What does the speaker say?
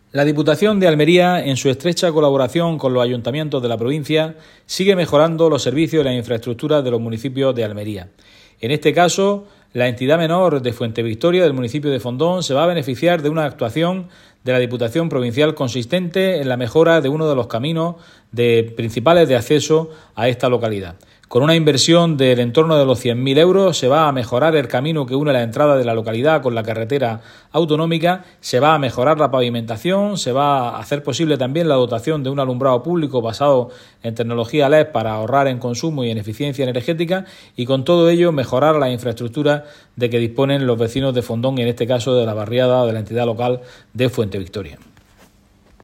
La Diputación de Almería, en su estrecha colaboración con los ayuntamientos de la provincia, sigue mejorando los servicios y las infraestructuras de los municipios de Almería. En este caso, la entidad menor de Fuentevictoria del municipio de Fondón se va a beneficiar de una actuación de la Diputación Provincial consistente en la mejora de uno de los caminos principales de acceso a esta localidad. Con una inversión del entorno de los 100.000 euros se va a mejorar el camino que une la entrada de la localidad con la carretera autonómica, se va a mejorar la pavimentación, se va a hacer posible también la dotación de un alumbrado público basado en tecnología LED para ahorrar en consumo y en eficiencia energética, y con todo ello mejorar la infraestructura de que disponen los vecinos de Fondón y en este caso de la barriada de la entidad local de Fuentevictoria.